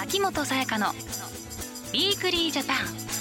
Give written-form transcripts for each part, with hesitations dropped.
秋元才加のウィークリージャパン。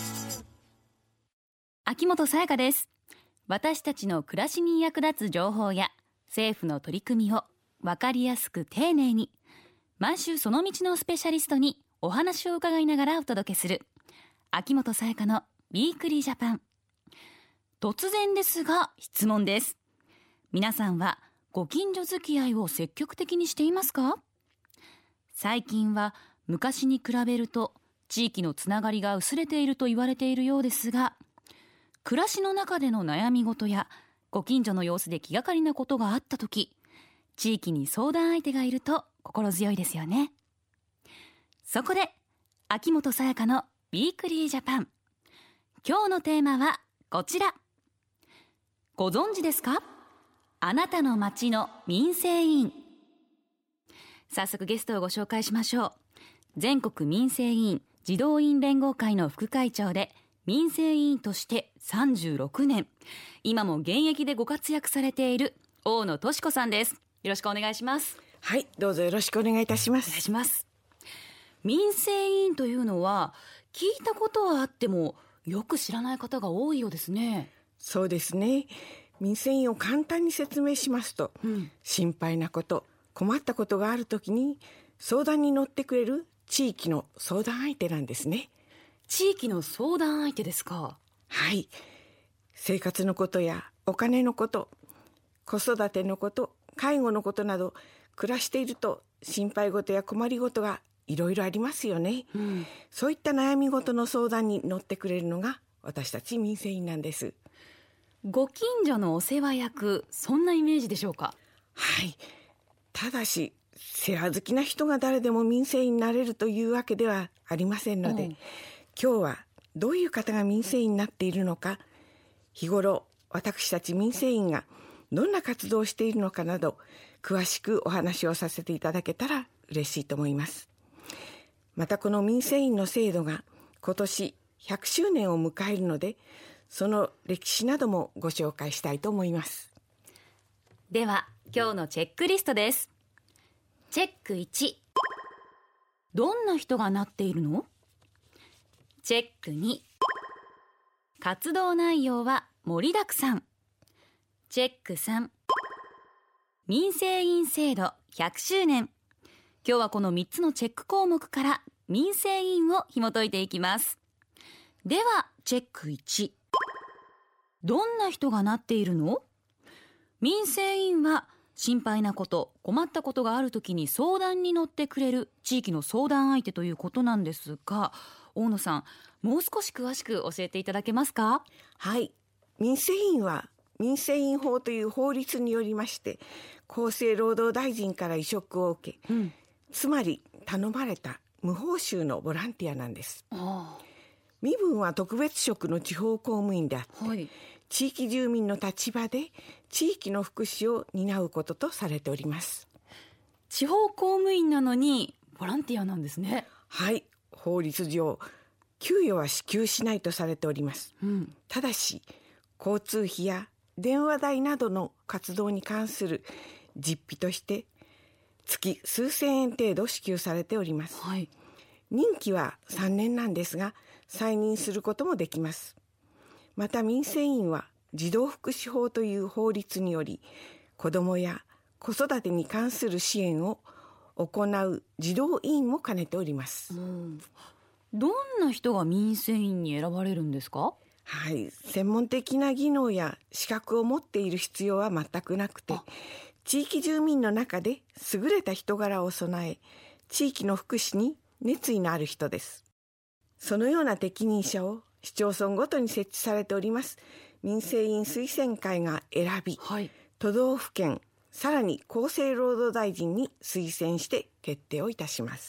秋元才加です。私たちの暮らしに役立つ情報や政府の取り組みを分かりやすく丁寧に、毎週その道のスペシャリストにお話を伺いながらお届けする秋元才加のウィークリージャパン。突然ですが質問です。皆さんはご近所付き合いを積極的にしていますか？最近は昔に比べると地域のつながりが薄れていると言われているようですが、暮らしの中での悩み事やご近所の様子で気がかりなことがあったとき、地域に相談相手がいると心強いですよね。そこで秋元才加のウィークリージャパン。今日のテーマはこちら。ご存知ですか？あなたの町の民生委員。早速ゲストをご紹介しましょう。全国民生委員児童委員連合会の副会長で民生委員として36年、今も現役でご活躍されている大野俊子さんです。よろしくお願いします。 はい、どうぞよろしくお願いいたします。 お願いします。民生委員というのは聞いたことはあってもよく知らない方が多いようですね。 そうですね。民生委員を簡単に説明しますと、心配なこと、困ったことがあるときに相談に乗ってくれる地域の相談相手なんですね。 地域の相談相手ですか？ はい。生活のことやお金のこと、子育てのこと、介護のことなど、暮らしていると心配事や困り事がいろいろありますよね。そういった悩み事の相談に乗ってくれるのが私たち民生委員なんです。 ご近所のお世話役、そんなイメージでしょうか？ はい。ただし世話好きな人が誰でも民生委員になれるというわけではありませんので、今日はどういう方が民生委員になっているのか、日頃私たち民生委員がどんな活動をしているのかなど、詳しくお話をさせていただけたら嬉しいと思います。またこの民生委員の制度が今年100周年を迎えるので、その歴史などもご紹介したいと思います。 では今日のチェックリストです。チェック1、どんな人がなっているの？チェック2、活動内容は盛りだくさん。チェック3、民生委員制度100周年。今日はこの3つのチェック項目から民生委員を紐解いていきます。ではチェック1、どんな人がなっているの？民生委員は心配なこと、困ったことがあるときに相談に乗ってくれる地域の相談相手ということなんですが、大野さん、もう少し詳しく教えていただけますか？ はい。民生委員は民生委員法という法律によりまして厚生労働大臣から委嘱を受け、つまり頼まれた無報酬のボランティアなんです。身分は特別職の地方公務員であって、地域住民の立場で地域の福祉を担うこととされております。 地方公務員なのにボランティアなんですね。 はい。法律上給与は支給しないとされております。ただし交通費や電話代などの活動に関する実費として月数千円程度支給されております。任期は3年なんですが、再任することもできます。また民生委員は児童福祉法という法律により、子どもや子育てに関する支援を行う児童委員も兼ねております。 どんな人が民生委員に選ばれるんですか？ はい、専門的な技能や資格を持っている必要は全くなくて、地域住民の中で優れた人柄を備え、地域の福祉に熱意のある人です。そのような適任者を市町村ごとに設置されております民生委員推薦会が選び、都道府県、さらに厚生労働大臣に推薦して決定をいたします。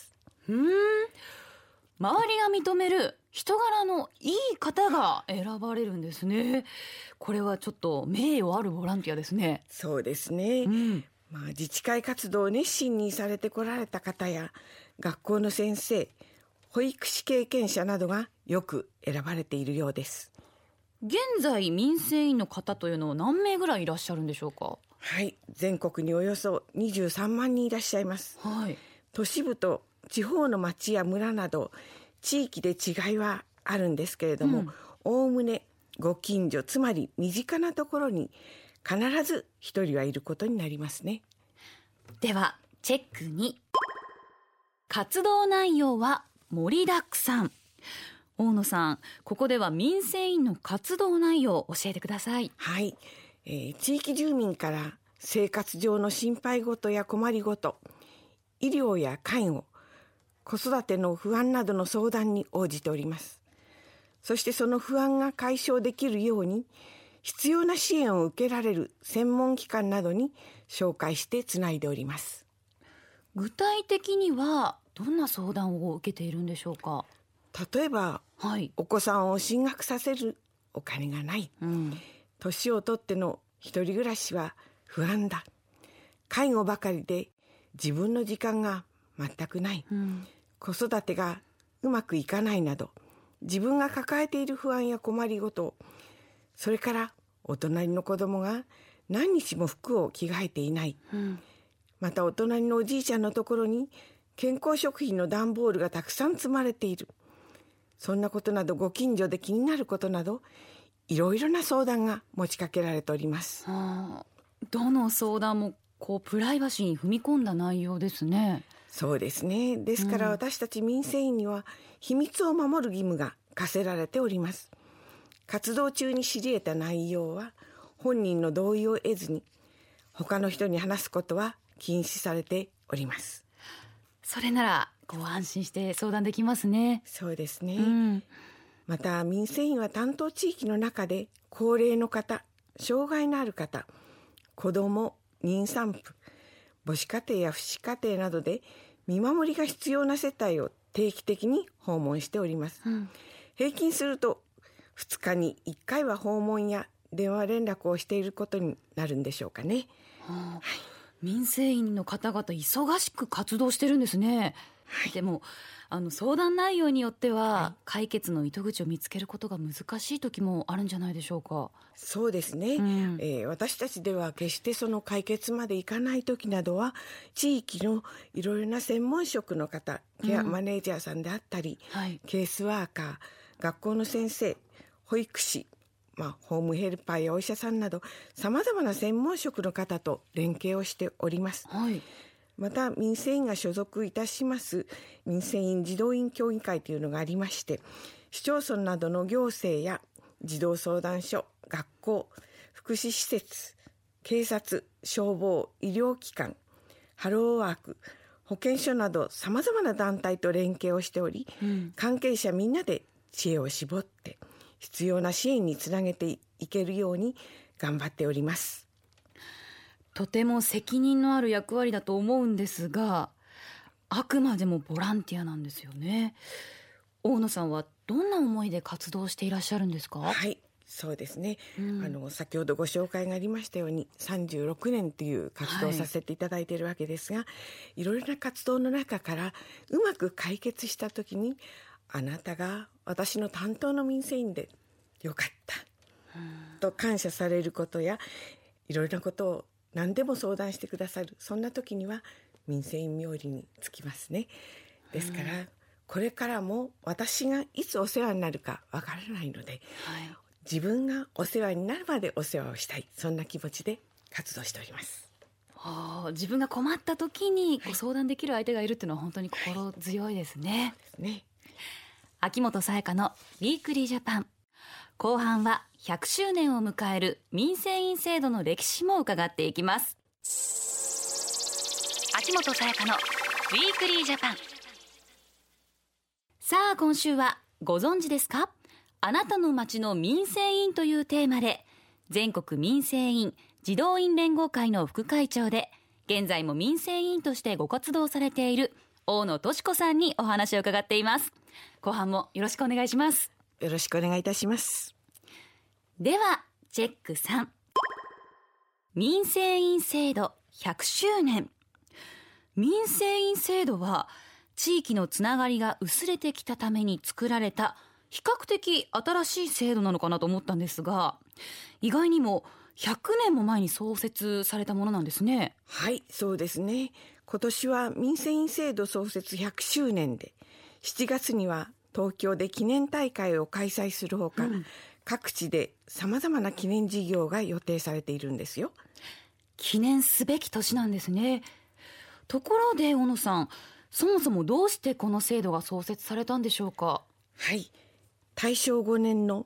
周りが認める人柄のいい方が選ばれるんですね。これはちょっと名誉あるボランティアですね。 そうですね。自治会活動を熱心にされてこられた方や学校の先生、保育士経験者などがよく選ばれているようです。 現在民生委員の方というのは何名ぐらいいらっしゃるんでしょうか？ はい、全国におよそ23万人いらっしゃいます。都市部と地方の町や村など地域で違いはあるんですけれども、おおむねご近所、つまり身近なところに必ず一人はいることになりますね。 ではチェック2、活動内容は盛りだくさん。大野さん、ここでは民生委員の活動内容を教えてください。 はい、地域住民から生活上の心配事や困りごと、医療や介護、子育ての不安などの相談に応じております。そしてその不安が解消できるように必要な支援を受けられる専門機関などに紹介してつないでおります。 具体的にはどんな相談を受けているんでしょうか？ 例えば、 はい、 お子さんを進学させるお金がない、年をとっての一人暮らしは不安だ、介護ばかりで自分の時間が全くない、子育てがうまくいかないなど、自分が抱えている不安や困りごと、それからお隣の子供が何日も服を着替えていない、またお隣のおじいちゃんのところに健康食品の段ボールがたくさん積まれている、そんなことなど、ご近所で気になることなど、いろいろな相談が持ちかけられております。 どの相談もプライバシーに踏み込んだ内容ですね。 そうですね。ですから私たち民生委員には秘密を守る義務が課せられております。活動中に知り得た内容は本人の同意を得ずに他の人に話すことは禁止されております。 それなら安心して相談できますね。 そうですね、また民生委員は担当地域の中で高齢の方、障害のある方、子ども、妊産婦、母子家庭や父子家庭などで見守りが必要な世帯を定期的に訪問しております、平均すると2日に1回は訪問や電話連絡をしていることになるんでしょうかね。 民生委員の方々忙しく活動してるんですね。でも相談内容によっては、解決の糸口を見つけることが難しい時もあるんじゃないでしょうか？ そうですね、私たちでは決してその解決までいかない時などは、地域のいろいろな専門職の方、ケアマネージャーさんであったり、ケースワーカー、学校の先生、保育士、ホームヘルパーやお医者さんなどさまざまな専門職の方と連携をしております、また民生委員が所属いたします民生委員児童院協議会というのがありまして、市町村などの行政や児童相談所、学校、福祉施設、警察、消防、医療機関、ハローワーク、保健所などさまざまな団体と連携をしており、関係者みんなで知恵を絞って必要な支援につなげていけるように頑張っております。 とても責任のある役割だと思うんですが、あくまでもボランティアなんですよね。大野さんはどんな思いで活動していらっしゃるんですか？ はい、そうですね、先ほどご紹介がありましたように36年という活動をさせていただいているわけですが、いろいろな活動の中からうまく解決した時に、あなたが私の担当の民生委員でよかったと感謝されることや、いろいろなことを何でも相談してくださる、そんな時には民生委員冥利につきますね。ですから、これからも私がいつお世話になるかわからないので、自分がお世話になるまでお世話をしたい、そんな気持ちで活動しております。 自分が困った時に相談できる相手がいるっていうのは本当に心強いですね。秋元才加のウィークリージャパン、後半は100周年を迎える民生委員制度の歴史も伺っていきます。 秋元才加のウィークリージャパン。 さあ今週はご存知ですか？あなたの町の民生委員というテーマで、全国民生委員児童院連合会の副会長で、現在も民生委員としてご活動されている大野俊子さんにお話を伺っています。後半もよろしくお願いします。 よろしくお願いいたします。 ではチェック3、民生委員制度100周年。民生委員制度は地域のつながりが薄れてきたために作られた比較的新しい制度なのかなと思ったんですが、意外にも 100年も前に創設されたものなんですね。 はい、そうですね。今年は民生委員制度創設100周年で、7月には東京で記念大会を開催するほか、各地でさまざまな記念事業が予定されているんですよ。 記念すべき年なんですね。ところで小野さん、そもそもどうしてこの制度が創設されたんでしょうか？ はい、大正5年の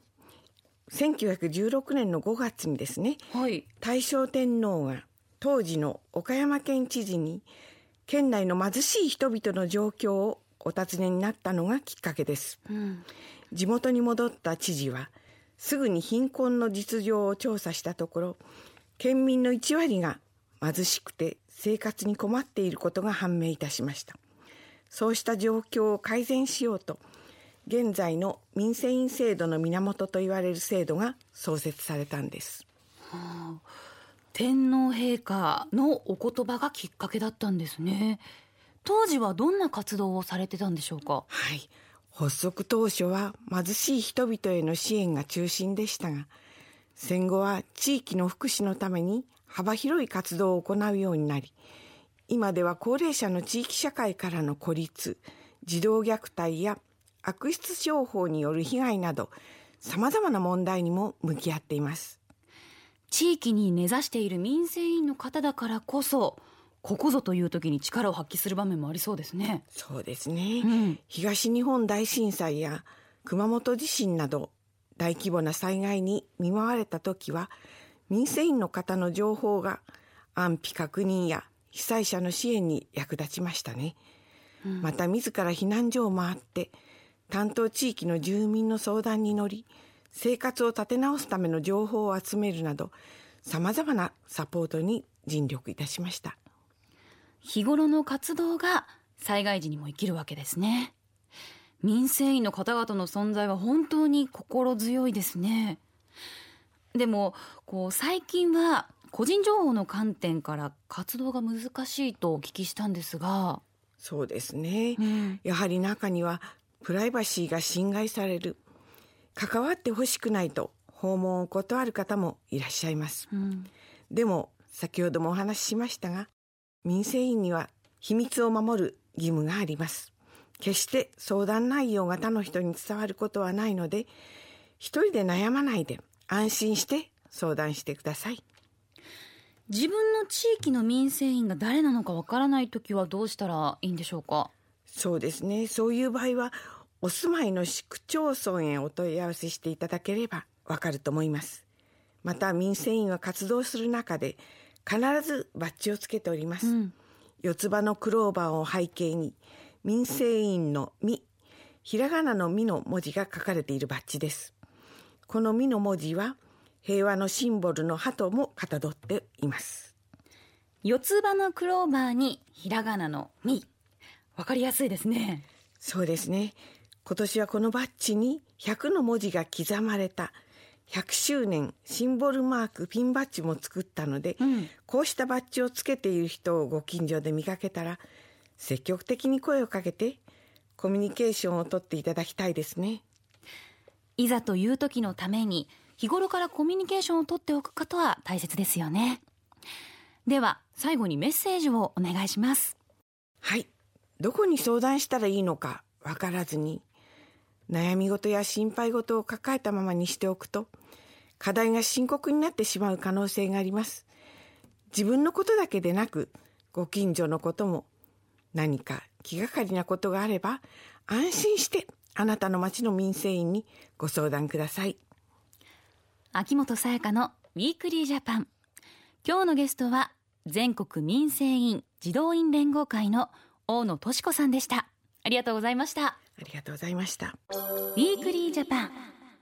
1916年の5月にですね、 はい、 大正天皇が当時の岡山県知事に県内の貧しい人々の状況をお尋ねになったのがきっかけです。地元に戻った知事はすぐに貧困の実情を調査したところ、県民の1割が貧しくて生活に困っていることが判明いたしました。そうした状況を改善しようと、現在の民生委員制度の源といわれる制度が創設されたんです。 天皇陛下のお言葉がきっかけだったんですね。当時はどんな活動をされてたんでしょうか？ はい、発足当初は貧しい人々への支援が中心でしたが、戦後は地域の福祉のために幅広い活動を行うようになり、今では高齢者の地域社会からの孤立、児童虐待や悪質商法による被害など、さまざまな問題にも向き合っています。 地域に根ざしている民生委員の方だからこそ、ここぞという時に力を発揮する場面もありそうですね。 そうですね、東日本大震災や熊本地震など大規模な災害に見舞われた時は、民生委員の方の情報が安否確認や被災者の支援に役立ちましたね。また自ら避難所を回って担当地域の住民の相談に乗り、生活を立て直すための情報を集めるなど、さまざまなサポートに尽力いたしました。 日頃の活動が災害時にも生きるわけですね。民生委員の方々の存在は本当に心強いですね。でも最近は個人情報の観点から活動が難しいとお聞きしたんですが。 そうですね、やはり中にはプライバシーが侵害される、関わってほしくないと訪問を断る方もいらっしゃいます。でも先ほどもお話ししましたが、民生委員には秘密を守る義務があります。決して相談内容が他の人に伝わることはないので、一人で悩まないで安心して相談してください。 自分の地域の民生委員が誰なのかわからないときはどうしたらいいんでしょうか？ そうですね、そういう場合はお住まいの市区町村へお問い合わせしていただければわかると思います。また民生委員は活動する中で必ずバッジをつけております。四つ葉のクローバーを背景に民生委員のみ、ひらがなのみの文字が書かれているバッジです。このみの文字は平和のシンボルの鳩もかたどっています。 四つ葉のクローバーにひらがなのみ、わかりやすいですね。 そうですね、今年はこのバッジに100の文字が刻まれた100周年シンボルマークピンバッジも作ったので、こうしたバッジをつけている人をご近所で見かけたら積極的に声をかけてコミュニケーションをとっていただきたいですね。 いざという時のために日頃からコミュニケーションをとっておくことは大切ですよね。では最後にメッセージをお願いします。 はい、どこに相談したらいいのかわからずに悩み事や心配事を抱えたままにしておくと、課題が深刻になってしまう可能性があります。自分のことだけでなくご近所のことも、何か気がかりなことがあれば安心してあなたの町の民生委員にご相談ください。 秋元才加のウィークリージャパン。今日のゲストは全国民生委員児童院連合会の大野俊子さんでした。ありがとうございました。 ありがとうございました。 ウィークリージャパン。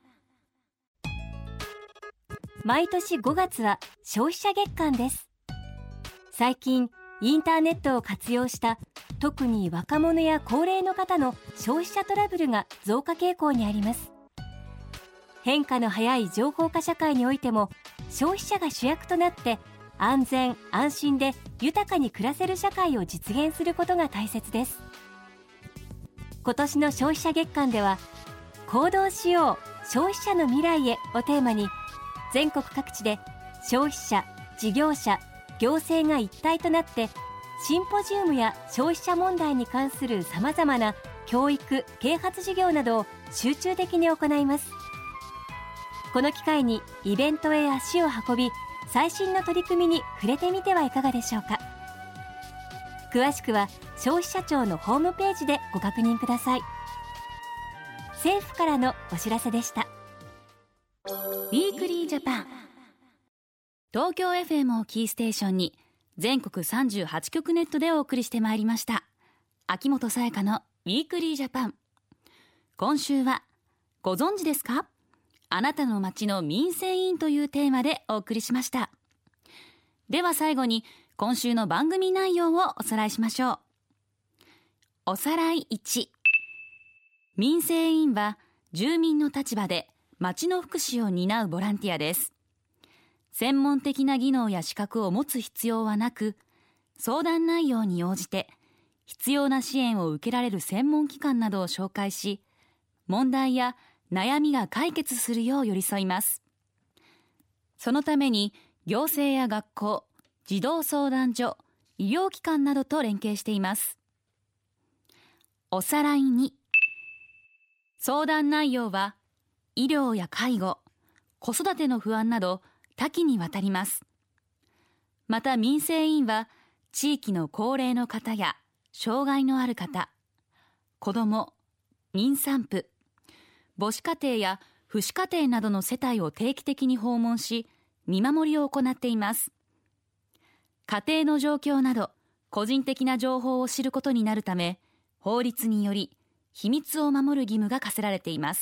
毎年5月は消費者月間です。最近インターネットを活用した特に若者や高齢の方の消費者トラブルが増加傾向にあります。変化の早い情報化社会においても、消費者が主役となって安全安心で豊かに暮らせる社会を実現することが大切です。今年の消費者月間では、行動しよう消費者の未来へをテーマに、全国各地で消費者、事業者、行政が一体となってシンポジウムや消費者問題に関するさまざまな教育・啓発事業などを集中的に行います。この機会にイベントへ足を運び、最新の取り組みに触れてみてはいかがでしょうか。詳しくは消費者庁のホームページでご確認ください。政府からのお知らせでした。 ウィークリージャパン、東京 FM をキーステーションに全国38局ネットでお送りしてまいりました秋元才加のウィークリージャパン。今週はご存知ですか、あなたの街の民生委員というテーマでお送りしました。では最後に今週の番組内容をおさらいしましょう。おさらい1、民生委員は住民の立場で街の福祉を担うボランティアです。専門的な技能や資格を持つ必要はなく、相談内容に応じて必要な支援を受けられる専門機関などを紹介し、問題や悩みが解決するよう寄り添います。そのために行政や学校、児童相談所、医療機関などと連携しています。おさらい2、相談内容は医療や介護、子育ての不安など多岐にわたります。また民生委員は地域の高齢の方や障害のある方、子ども、妊産婦、母子家庭や父子家庭などの世帯を定期的に訪問し、見守りを行っています。家庭の状況など個人的な情報を知ることになるため、法律により秘密を守る義務が課せられています。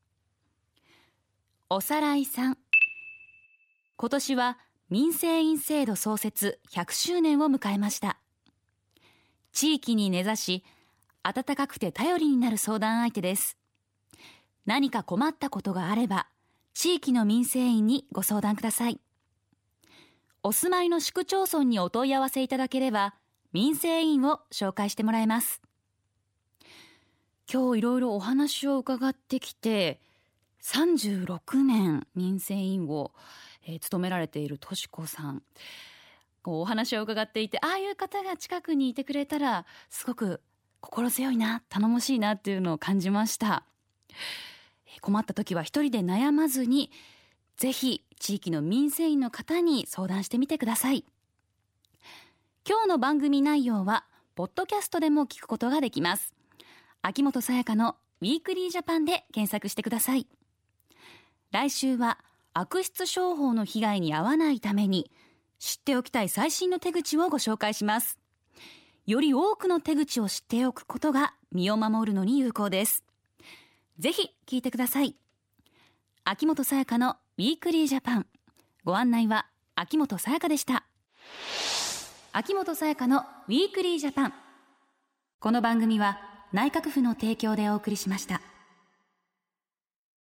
おさらい3、今年は民生委員制度創設100周年を迎えました。地域に根ざし、温かくて頼りになる相談相手です。何か困ったことがあれば、地域の民生委員にご相談ください。お住まいの市区町村にお問い合わせいただければ、民生委員を紹介してもらえます。今日いろいろお話を伺ってきて、36年民生委員を、務められているとしこさん、お話を伺っていて、ああいう方が近くにいてくれたらすごく心強いな、頼もしいなっていうのを感じました。困った時は一人で悩まずに、ぜひ地域の民生委員の方に相談してみてください。今日の番組内容はポッドキャストでも聞くことができます。秋元才加のウィークリージャパンで検索してください。来週は悪質商法の被害に遭わないために知っておきたい最新の手口をご紹介します。より多くの手口を知っておくことが身を守るのに有効です。ぜひ聞いてください。秋元才加のウィークリージャパン、ご案内は秋元才加でした。秋元才加のウィークリージャパン、この番組は内閣府の提供でお送りしました。